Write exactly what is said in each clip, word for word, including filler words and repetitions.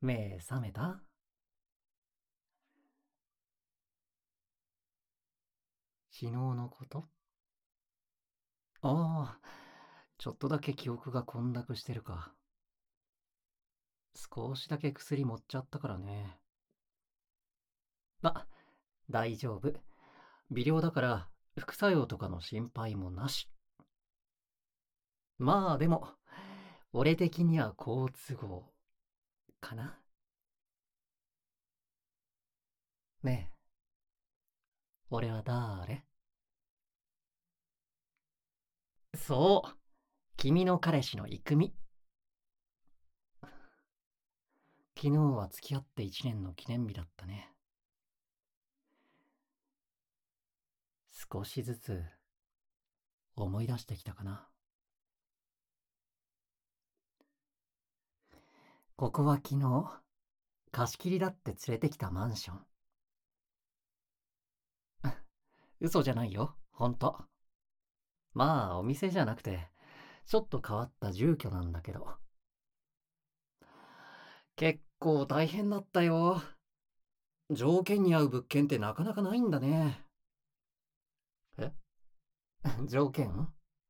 目覚めた？昨日のこと？ああ、ちょっとだけ記憶が混濁してるか。少しだけ薬持っちゃったからね。ま、大丈夫。微量だから副作用とかの心配もなし。まあでも、俺的には好都合かな。ねえ、俺は誰？そう、君の彼氏の郁美。昨日は付き合って一年の記念日だったね。少しずつ思い出してきたかな。ここは昨日貸し切りだって連れてきたマンション。嘘じゃないよ、ほんと。まあお店じゃなくてちょっと変わった住居なんだけど、結構大変だったよ。条件に合う物件ってなかなかないんだね。え条件？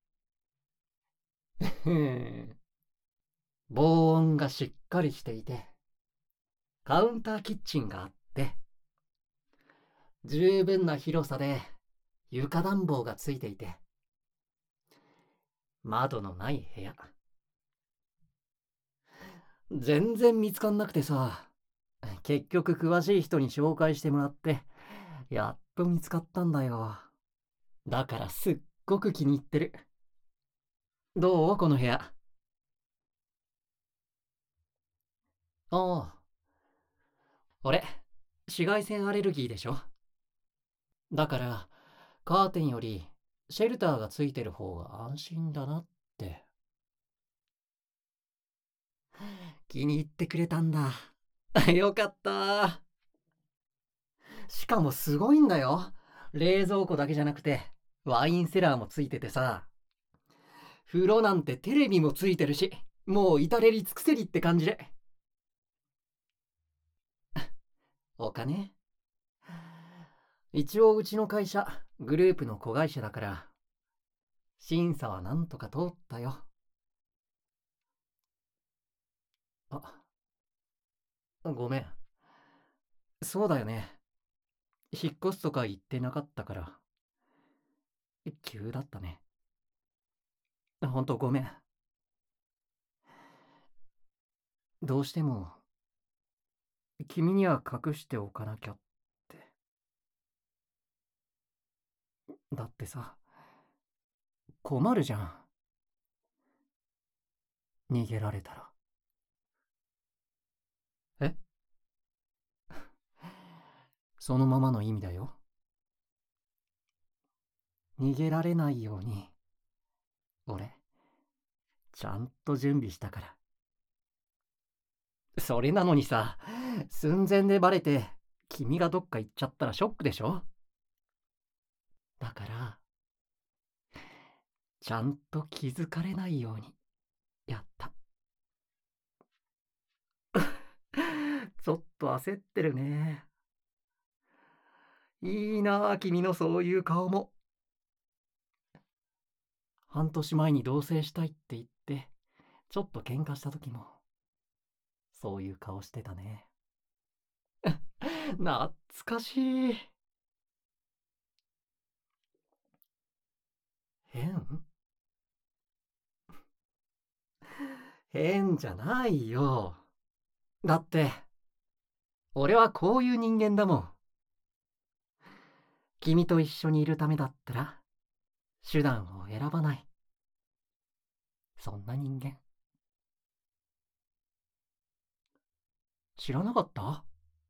防音がしっかりしていて、カウンターキッチンがあって、十分な広さで床暖房がついていて、窓のない部屋。全然見つかんなくてさ、結局詳しい人に紹介してもらって、やっと見つかったんだよ。だからすっごく気に入ってる。どうこの部屋？ああ、俺、紫外線アレルギーでしょ。だから、カーテンよりシェルターがついてる方が安心だなって。気に入ってくれたんだ。よかった。しかもすごいんだよ。冷蔵庫だけじゃなくて、ワインセラーもついててさ。風呂なんてテレビもついてるし、もう至れり尽くせりって感じで。お金？一応うちの会社、グループの子会社だから、審査はなんとか通ったよ。あ、ごめん。そうだよね。引っ越すとか言ってなかったから、急だったね。ほんとごめん。どうしても、君には隠しておかなきゃって。だってさ、困るじゃん。逃げられたら。え？そのままの意味だよ。逃げられないように、俺、ちゃんと準備したから。それなのにさ、寸前でバレて、君がどっか行っちゃったらショックでしょ？だから、ちゃんと気づかれないように、やった。ちょっと焦ってるね。いいなあ、君のそういう顔も。半年前に同棲したいって言って、ちょっと喧嘩した時も、そういう顔してたね。懐かしい。変？変じゃないよ。だって、俺はこういう人間だもん。君と一緒にいるためだったら、手段を選ばない。そんな人間。知らなかった？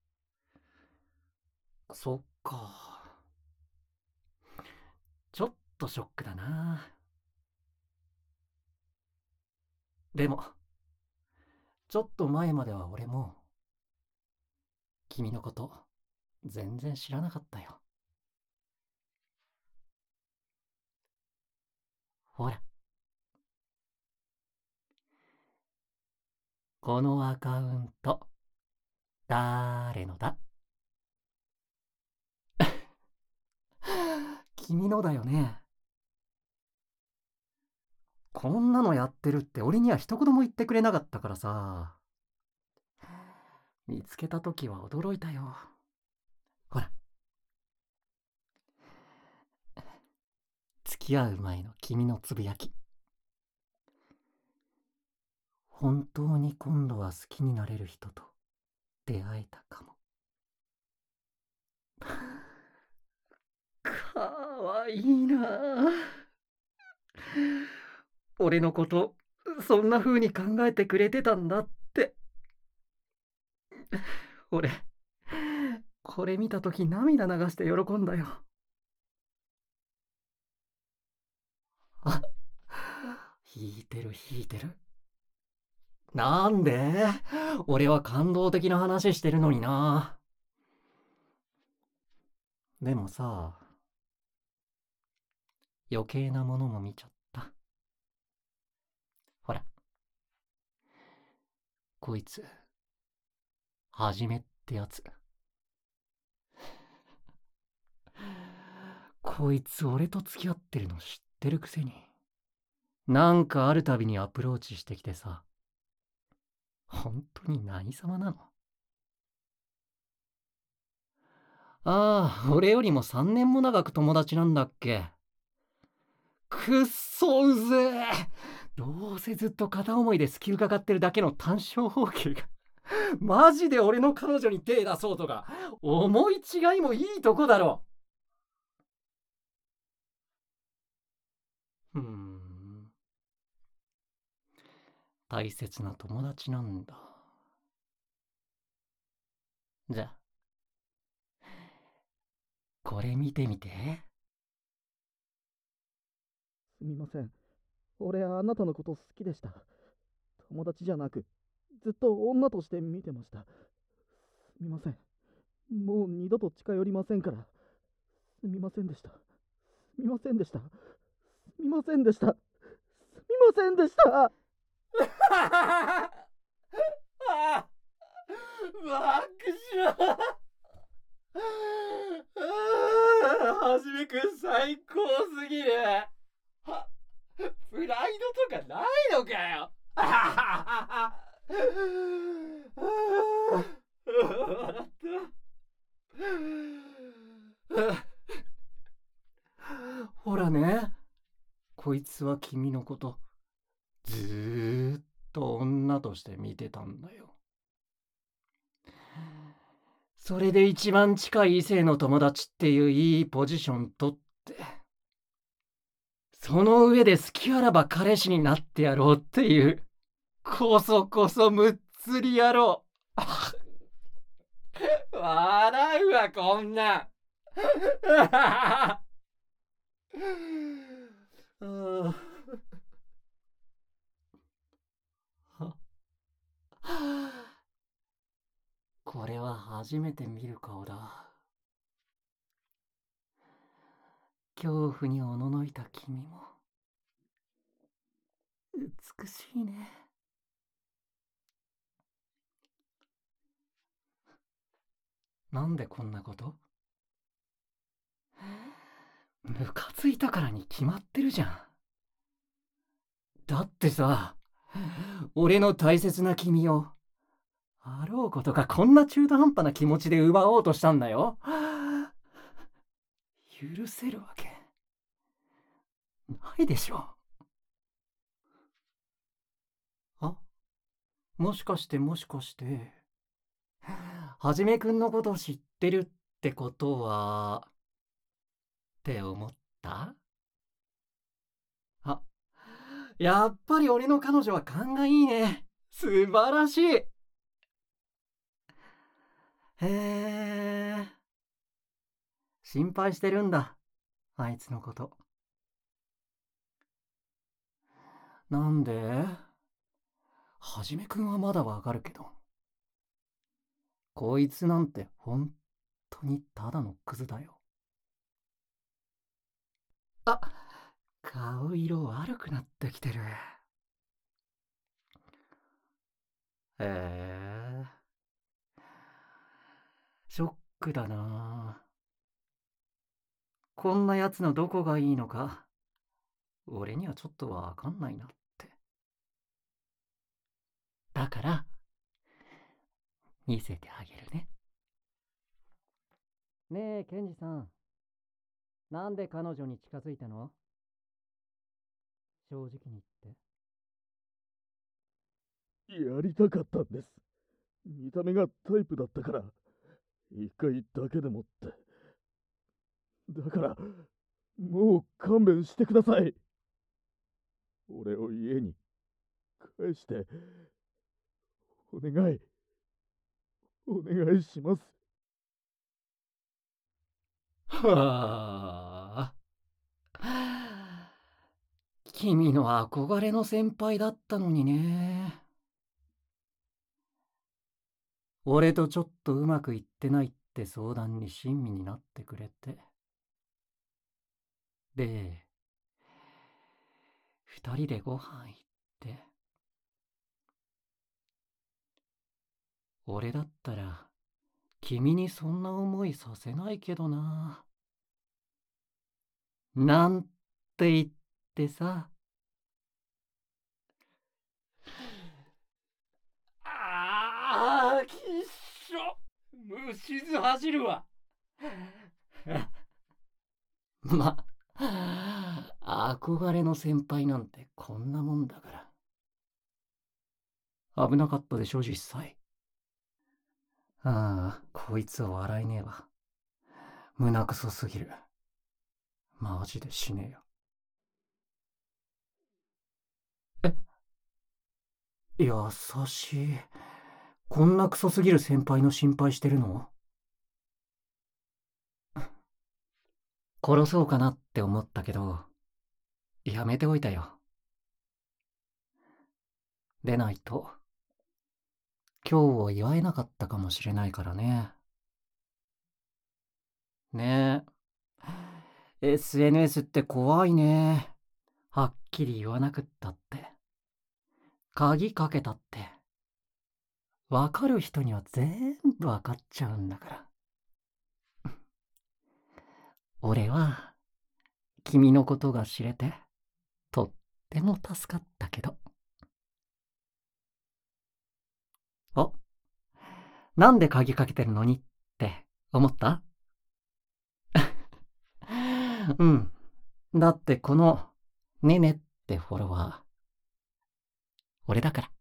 そっか。ちょっとショックだな。でも、ちょっと前までは俺も、君のこと、全然知らなかったよ。ほら、このアカウント。 誰のだ？君のだよね。こんなのやってるって俺には一言も言ってくれなかったからさ。見つけた時は驚いたよ。ほら、付き合う前の君のつぶやき。本当に今度は好きになれる人と出会えたかも。かわいいな。俺のことそんな風に考えてくれてたんだって。俺これ見た時涙流して喜んだよ。あ、弾いてる弾いてる。なんで？俺は感動的な話してるのにな。でもさ、余計なものも見ちゃった。ほら、こいつはじめってやつ。こいつ俺と付き合ってるの知ってるくせに、なんかあるたびにアプローチしてきてさ。本当に何様なの？ああ、俺よりもさんねんも長く友達なんだっけ。くっそうぜえ。どうせずっと片思いで好き伺ってるだけの単小方形がマジで俺の彼女に手出そうとか思い違いもいいとこだろ。うーん、大切な友達なんだ。じゃあこれ見てみて。 すみません。俺はあなたのこと好きでした。友達じゃなく、ずっと女として見てました。すみません。もう二度と近寄りませんから。すみませんでした。すみませんでした。すみませんでした。すみませんでした。 爆笑。はじめくん最高すぎる。プライドとかないのかよ。笑った。ほらね、こいつは君のことずーっと女として見てたんだよ。それで一番近い異性の友達っていういいポジション取って、その上で好きあらば彼氏になってやろうっていう、こそこそむっつり野郎。笑うわこんなん。これは初めて見る顔だ。恐怖におののいた君も美しいね。なんでこんなこと？ムカついたからに決まってるじゃん。だってさ、俺の大切な君をあろうことかこんな中途半端な気持ちで奪おうとしたんだよ。許せるわけないでしょ。あ、もしかしてもしかしてはじめくんのこと知ってるってことはって思った？あ、やっぱり俺の彼女は勘がいいね。素晴らしい。へえ、心配してるんだ、あいつのこと。なんで？はじめくんはまだわかるけど、こいつなんて本当にただのクズだよ。あ、顔色悪くなってきてる。へえ、 ショックだな。こんなやつのどこがいいのか、俺にはちょっとわかんないなって。だから、見せてあげるね。ねえ、ケンジさん。なんで彼女に近づいたの？正直に言って。 やりたかったんです。見た目がタイプだったから、一回だけでもって。だから、もう勘弁してください。俺を家に返して、お願い、お願いします。 はあ。君の憧れの先輩だったのにね。俺とちょっとうまくいってないって相談に親身になってくれて。で、二人でご飯行って。俺だったら、君にそんな思いさせないけどな。なんて言ってさ。ああ、きっしょ。虫ず走るわ。ま、憧れの先輩なんてこんなもんだから。危なかったでしょ、実際。ああ、こいつは笑えねえわ。胸くそすぎる。マジで死ねえよ。え、優しい。こんなクソすぎる先輩の心配してるの？殺そうかなって思ったけど、やめておいたよ。でないと、今日を祝えなかったかもしれないからね。ねえ。エスエヌエス って怖いね。はっきり言わなくったって。鍵かけたって。わかる人には全部わかっちゃうんだから。俺は、君のことが知れて、とっても助かったけど。お、なんで鍵かけてるのにって思った？うん。だってこの、ねねってフォロワー、俺だから。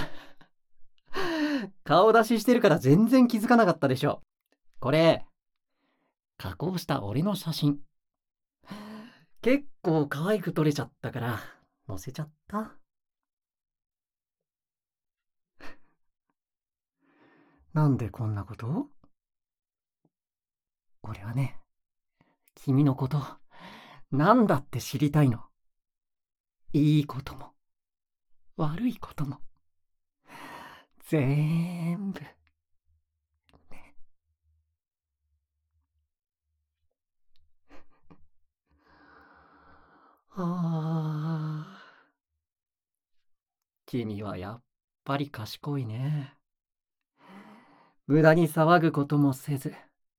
顔出ししてるから全然気づかなかったでしょ。これ、加工した俺の写真。結構可愛く撮れちゃったから、載せちゃった。なんでこんなこと？俺はね、君のこと、なんだって知りたいの。いいことも、悪いことも。全部。ね。はあ。君はやっぱり賢いね。無駄に騒ぐこともせず。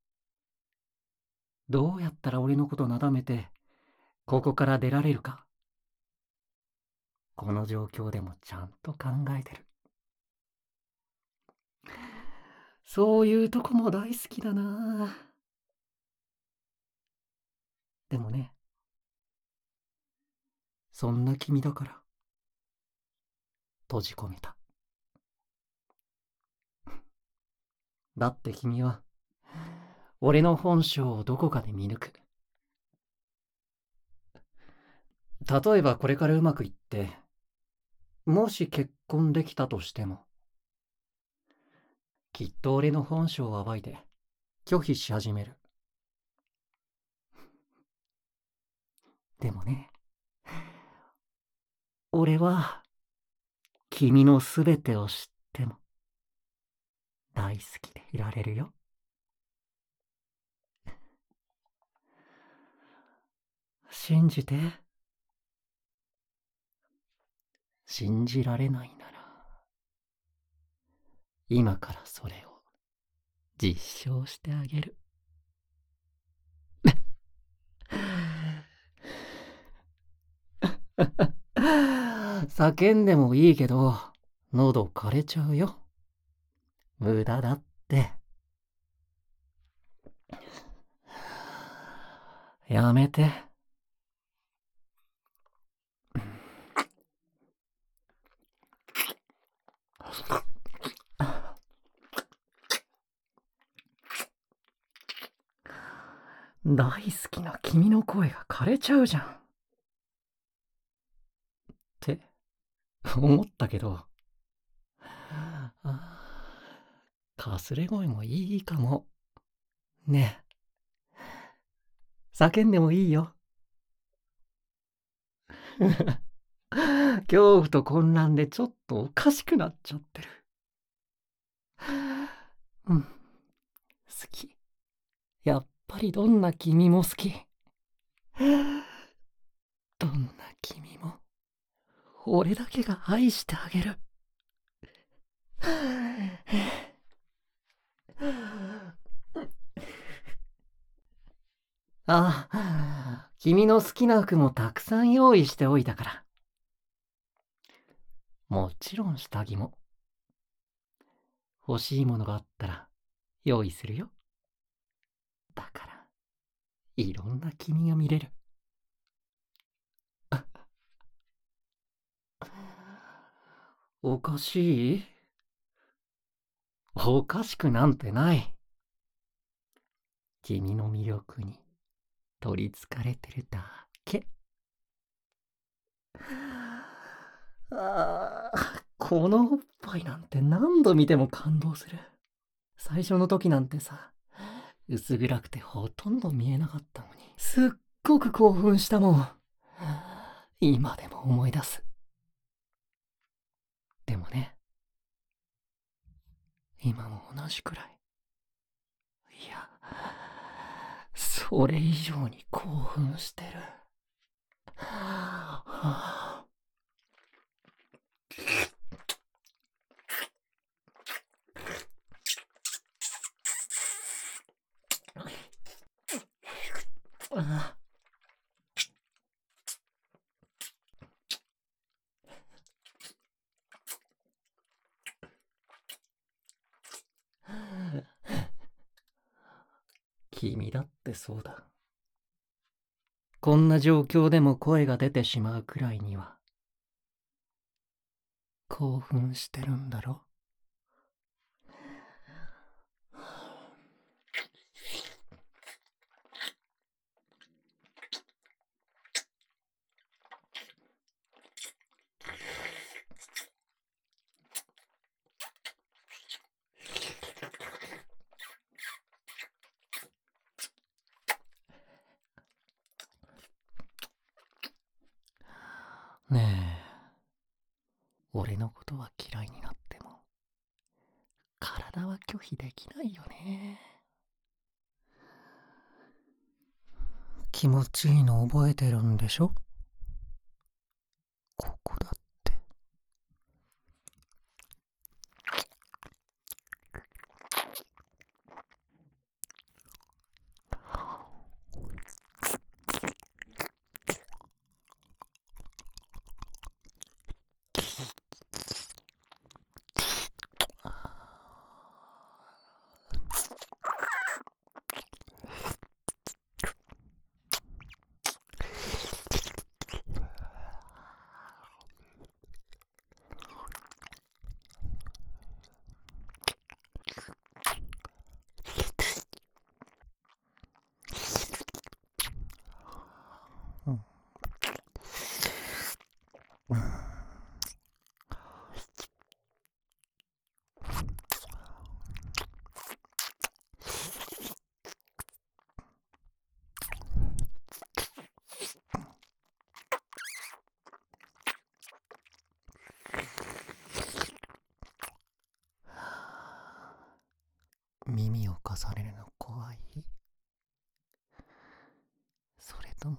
どうやったら俺のことなだめて、ここから出られるか。この状況でもちゃんと考えてる。そういうとこも大好きだな。でもね、そんな君だから、閉じ込めた。だって君は、俺の本性をどこかで見抜く。例えばこれからうまくいって、もし結婚できたとしても、きっと俺の本性を暴いて、拒否し始める。でもね、俺は、君のすべてを知っても、大好きでいられるよ。信じて。信じられないなら、 今からそれを実証してあげる。叫んでもいいけど、喉枯れちゃうよ。無駄だって。やめて。大好きな君の声が枯れちゃうじゃん。って思ったけど、あかすれ声もいいかも。ねえ、叫んでもいいよ。恐怖と混乱でちょっとおかしくなっちゃってる。うん、好き。やっぱりどんな君も好き。どんな君も俺だけが愛してあげる。ああ、君の好きな服もたくさん用意しておいたから。もちろん下着も。欲しいものがあったら用意するよ。だから、いろんな君が見れる。おかしい？おかしくなんてない。君の魅力に取りつかれてるだけ。ああ、このおっぱいなんて何度見ても感動する。最初の時なんてさ、薄暗くてほとんど見えなかったのに、すっごく興奮したもん。今でも思い出す。でもね、今も同じくらい。いや、それ以上に興奮してる。はあ、あ君だってそうだ。こんな状況でも声が出てしまうくらいには興奮してるんだろ。ねえ、俺のことは嫌いになっても体は拒否できないよね。気持ちいいの覚えてるんでしょ？ここだって。うんうん耳を重ねるの怖い？それとも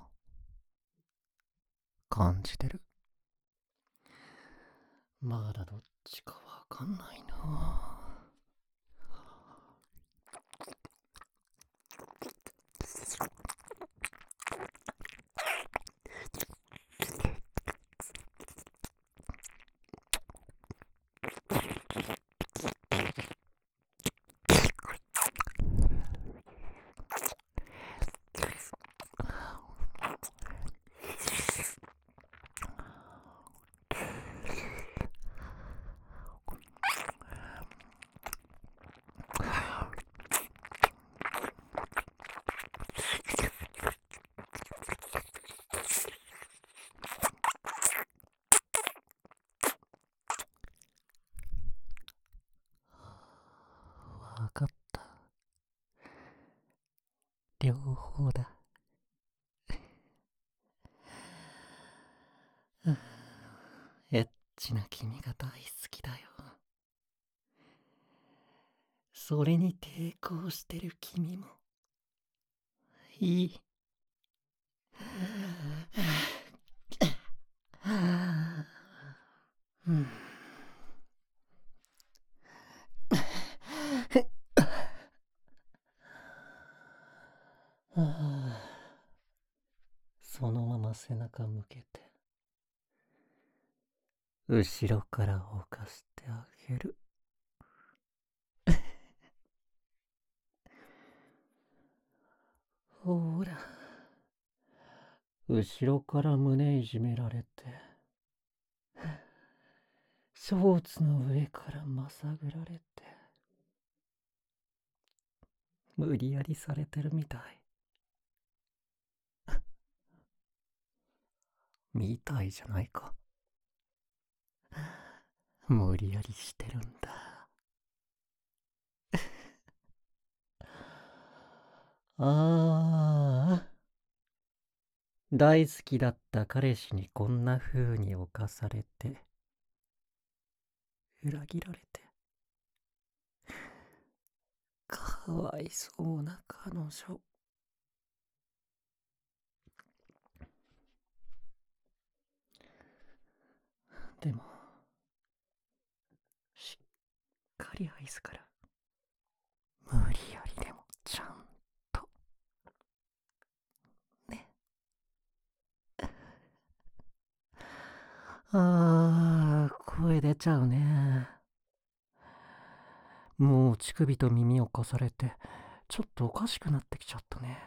感じてる？まだどっちかわかんないな。 両方だ。エッチな君が大好きだよ。それに抵抗してる君もいい。うん、そのまま背中向けて後ろから犯してあげる。ほら、後ろから胸いじめられてショーツの上からまさぐられて無理やりされてるみたい。みたいじゃないか。無理やりしてるんだ。ああ、大好きだった彼氏にこんな風に侵されて裏切られて、かわいそうな彼女。でもしっかり愛すから、無理やりでもちゃんとね。あー、声出ちゃうね。もう乳首と耳をかされてちょっとおかしくなってきちゃったね。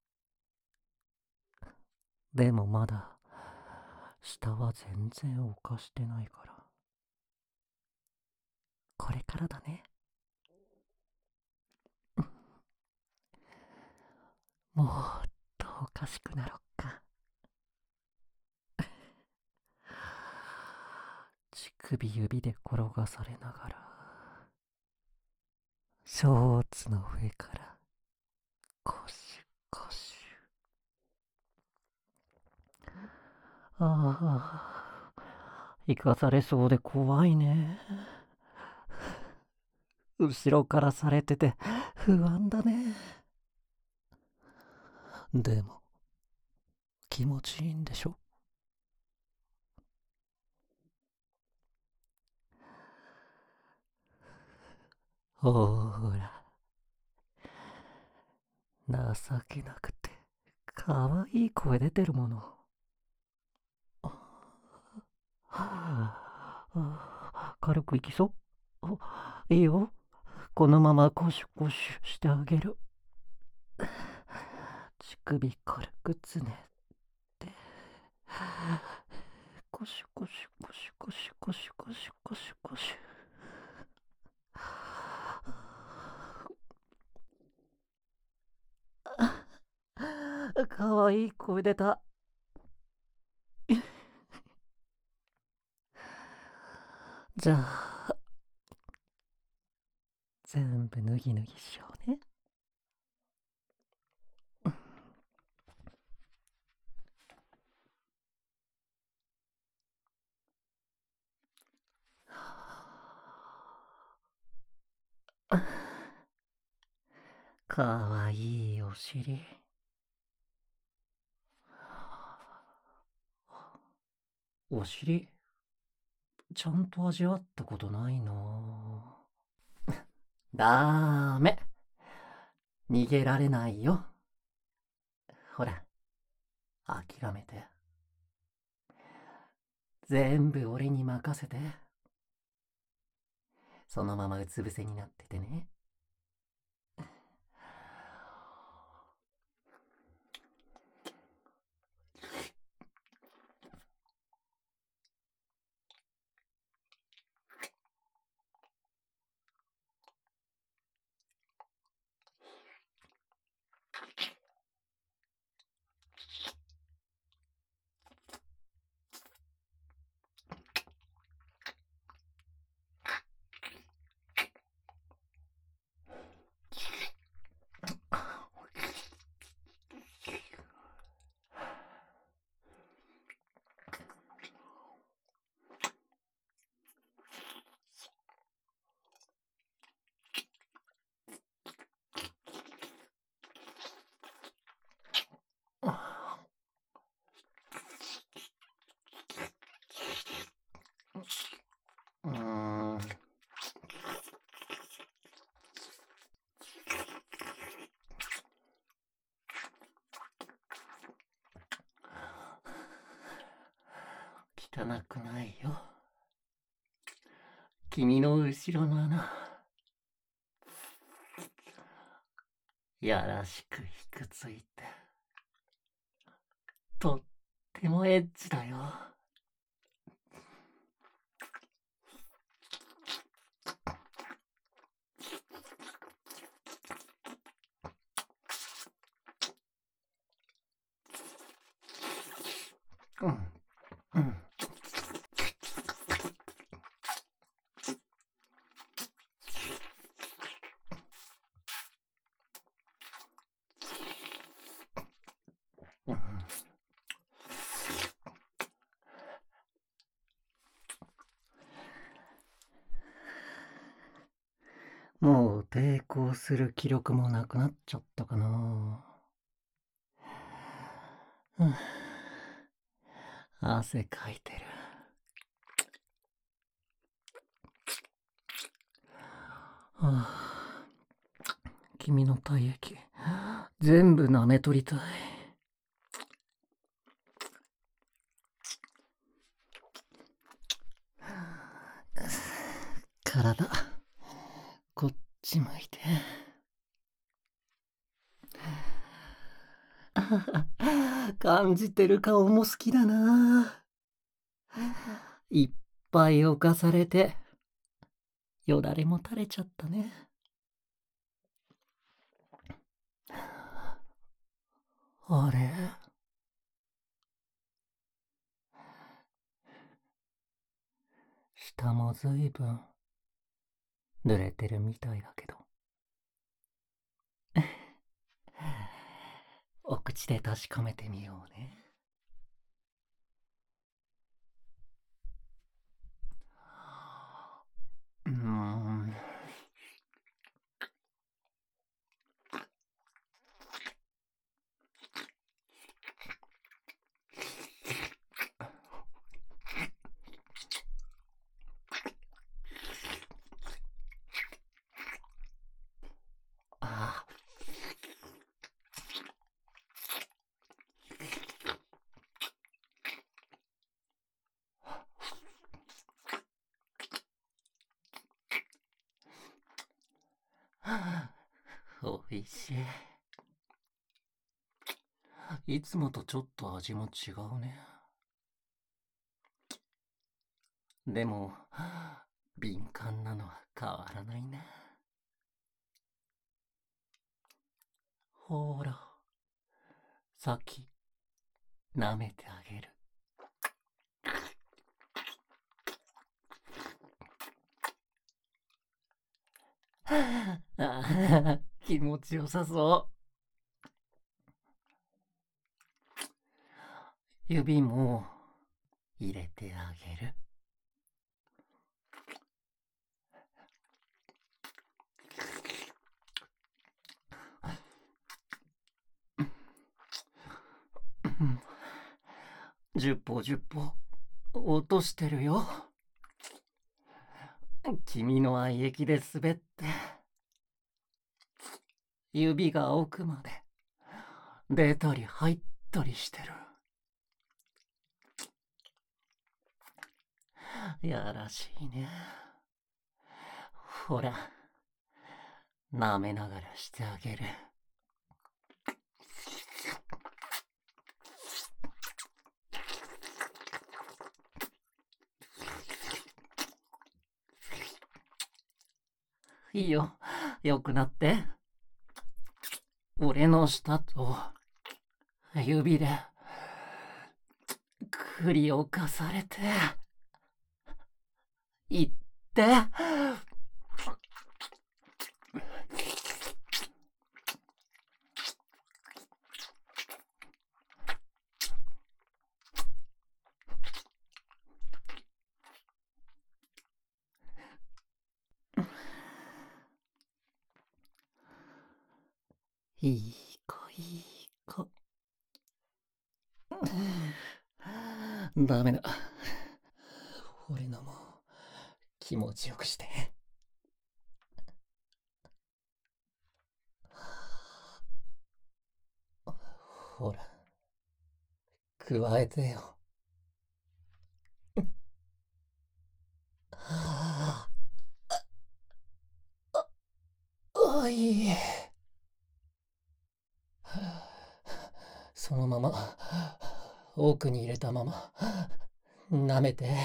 でもまだ下は全然犯してないから、これからだね。もっとおかしくなろっか。乳首指で転がされながらショーツの上からコシュコシュ。ああ、生かされそうで怖いね。後ろからされてて不安だね。でも気持ちいいんでしょ。ほーら、情けなくてかわいい声出てるもの。軽くいきそう。いいよ、このままコシュコシュしてあげる。乳首軽くつねってコシュコシュコシュコシュコシュコシュコシュコシュ。かわいい声出た。じゃあ全部脱ぎ脱ぎしようね。かわいいお尻。お尻ちゃんと味わったことないな。ダメ、逃げられないよ。ほら、諦めて。全部俺に任せて。そのままうつ伏せになっててね。 汚くないよ。君の後ろの穴、やらしくひくついて、とってもエッチだよ。うん、うん。うん、もう抵抗する気力もなくなっちゃったかな。うん、汗かいてる。はあ、君の体液全部舐め取りたい。体こっち向いて。感じてる顔も好きだな。いっぱい犯されてよだれも垂れちゃったね。あれ、下もずいぶん濡れてるみたいだけど。お口で確かめてみようね。うーん。ああ、おいしい。いつもとちょっと味も違うね。でも、敏感なのは変わらないね。ほら、さっき舐めてあげる。ああ、気持ちよさそう。指も入れてあげる。十歩十歩落としてるよ。君の愛液で滑って指が奥まで出たり入ったりしてる。やらしいね。ほら、舐めながらしてあげる。いいよ、よくなって。俺の舌と指で栗をかされていって。いい子いい子。ダメだ。俺のも気持ちよくして。ほら、加えてよ。 い。そのまま奥に入れたまま舐めて。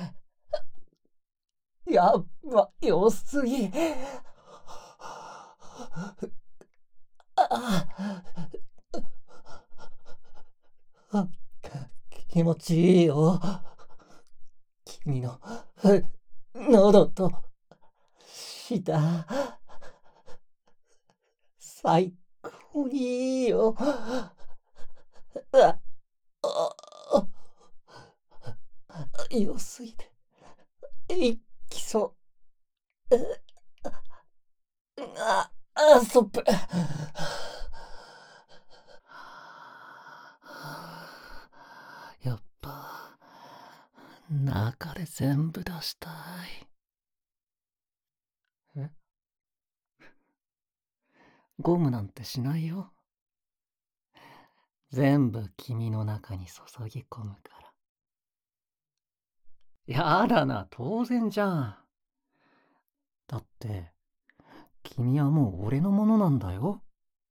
やっば良すぎ。ああ、気持ちいいよ。君の喉と舌、最高にいいよ。ああ、良すぎて一気そう。ああ、ストップ。やっぱ中で全部出したい。え、ゴムなんてしないよ。全部君の中に注ぎ込むから。やだな、当然じゃん。だって君はもう俺のものなんだよ。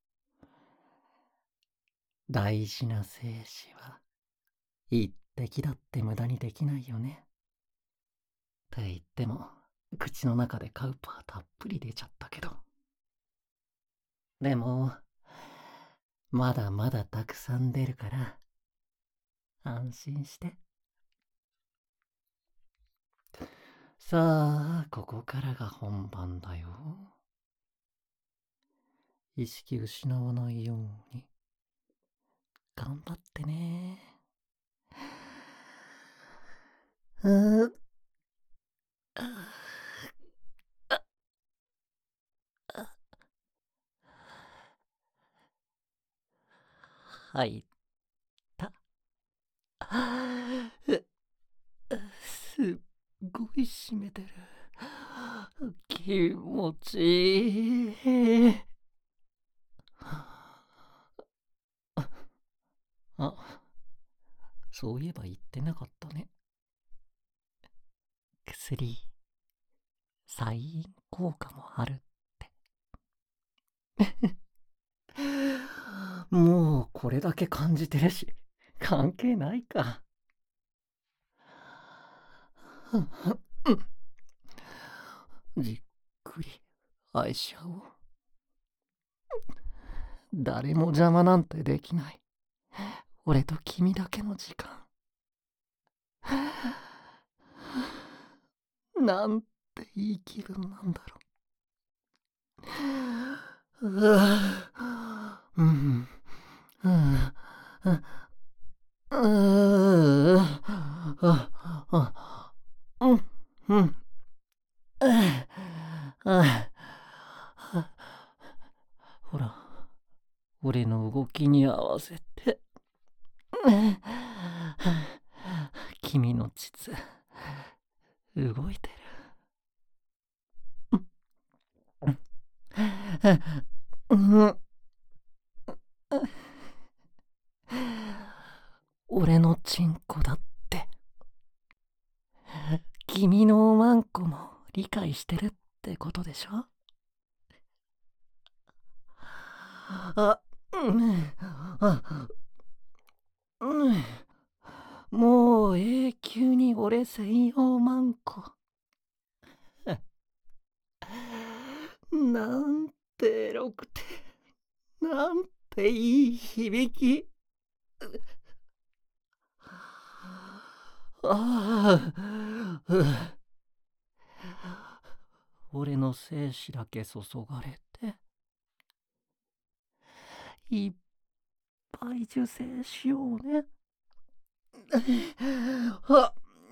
大事な精子は一滴だって無駄にできないよね。って言っても口の中でカウパーたっぷり出ちゃったけど、でもまだまだたくさん出るから安心して。さあ、ここからが本番だよ。意識失わないように頑張ってね。うー入った。すっごい締めてる。気持ちいい。あ、そういえば言ってなかったね。薬、サイン効果もあるって。もうこれだけ感じてるし、関係ないか。じっくり愛し合おう。誰も邪魔なんてできない。俺と君だけの時間。なんていい気分なんだろう。うわ、うん、うん、うん、うん、うん、うん、ほら、俺の動きに合わせて。君の膣動いてる。俺のチンコだって。君のワンコも理解してるってことでしょ。あ、うん、あ、うん、もう永久に俺専用マンコ。なんてエロくて、なんていい響き。ああ、俺の精子だけ注がれて、いっぱい受精しようね。あ、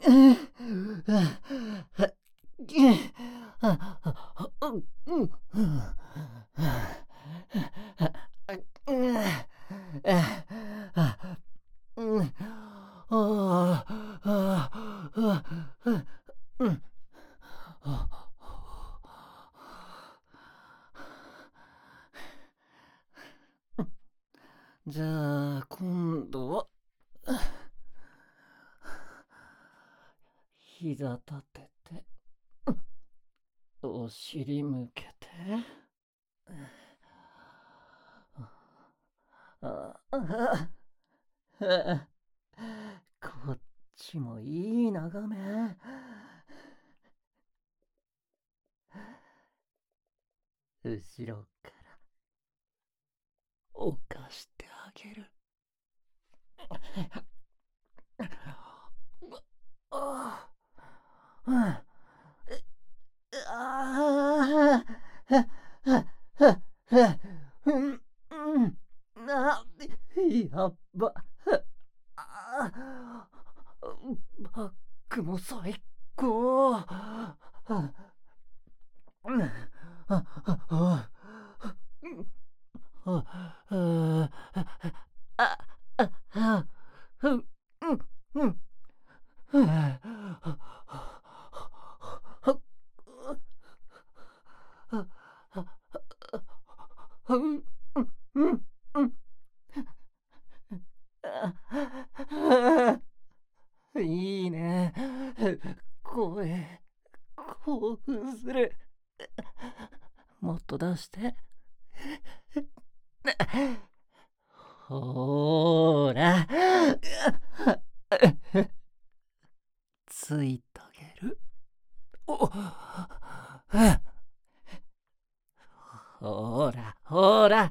じゃあ今度は膝立ててお尻向けて。 あああこっちもいい眺め。後ろから犯してあげる。ああ、うん、ああ、うん、うん、あ、やっば、あ、バックも最高。うん、あ、あ、あ、あ、あ、あ、あ、あ、うん、うん、うん、うん、うん、うん、いいね。声、興奮する。もっと出して。ほーら。ついてあげる。おほら、ほら。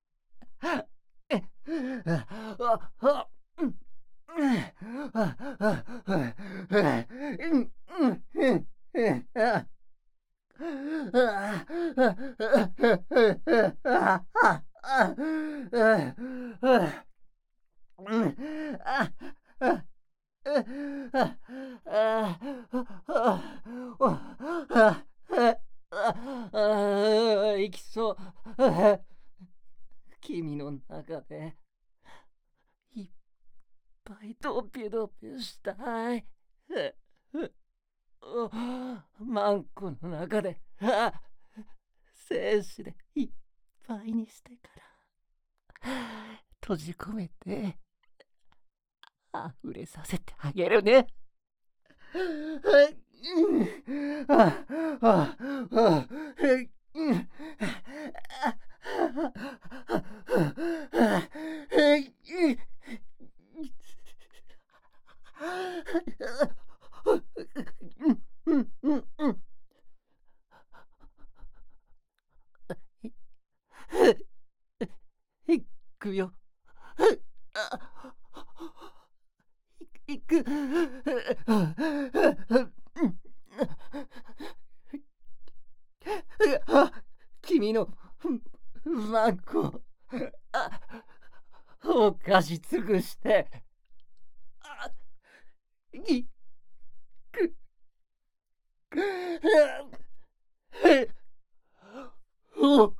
行きそう。君の中でいっぱいドピュドピュしたい。マンコの中で精子でいっぱいにしてから閉じ込めて溢れさせてあげるね。いくよ。いく。君のマンコをかし尽くしていく。お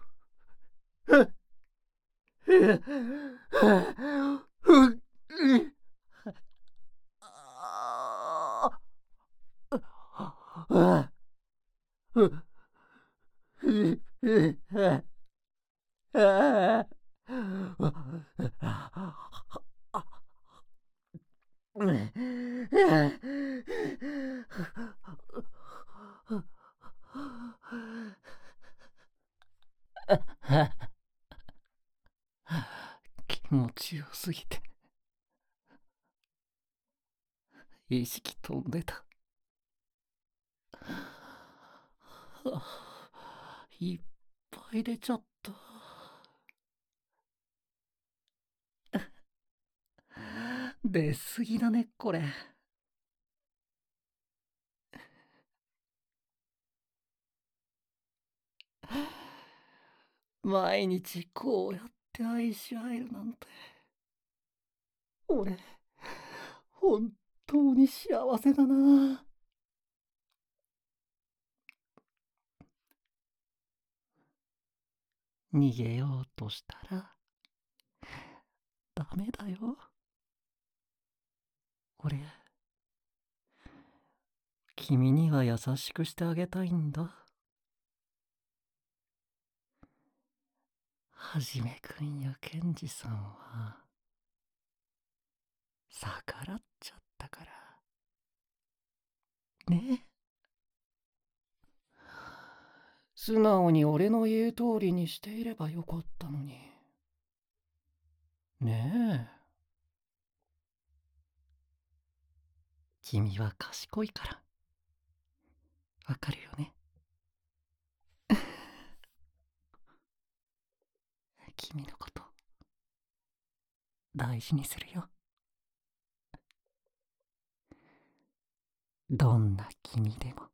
気持ちよすぎて意識飛んでた。いっぱい出ちゃった。出すぎだねこれ。毎日こうやって愛し合えるなんて俺本当に幸せだな。逃げようとしたらダメだよ。俺君には優しくしてあげたいんだ。はじめくんやケンジさんは逆らっちゃったからね。 素直に俺の言う通りにしていればよかったのに。ねえ。君は賢いから。わかるよね。君のこと、大事にするよ。どんな君でも。